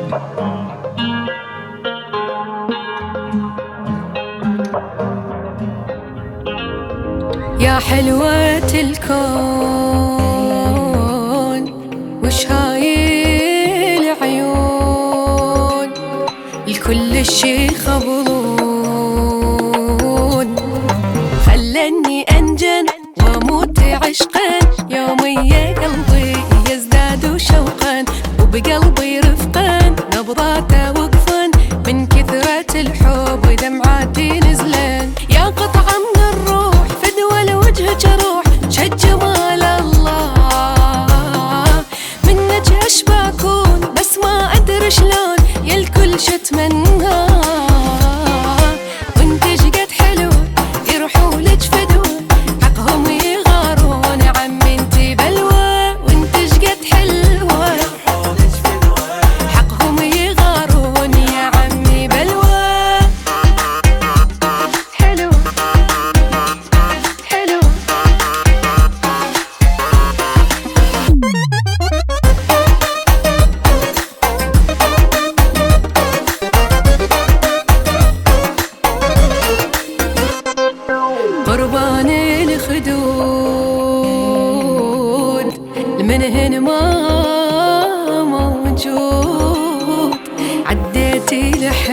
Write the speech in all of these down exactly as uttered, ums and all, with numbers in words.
يا حلوة الكون وش هاي العيون، الكل شي خبلون، خلني أنجن وأموت عشقا يومي يا قلبي يزداد شوقا، وبقلبي رفقا نبضاته وقفا من كثرة الحب دمعاتي نزلان. يا قطعة من الروح فدوى لوجهك روح، شد جمال الله منك أشبه أكون، بس ما أدري شلون يا الكل شتمنى. وانت شقد حلو يروحوا لك فدوى، حقهم يغارون عمي انتي بلوى. وانت شقد حلوة حقهم يغارون يا عمي بلوى. حلو حلو قربان الخدود المنهن ما موجود، عديتي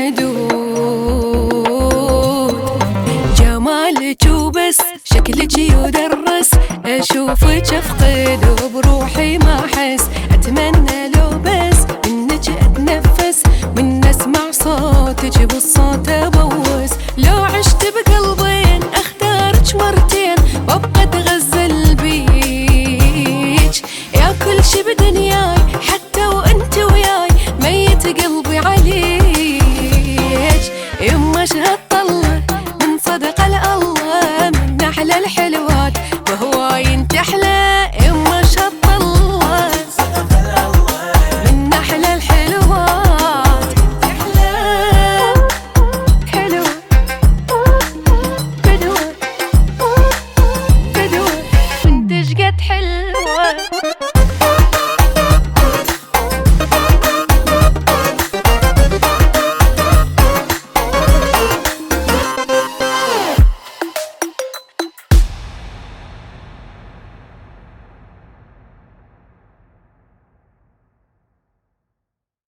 الحدود جمالك وبس شكلك يدرس، اشوفك افقد وبروحي ما احس، اتمنى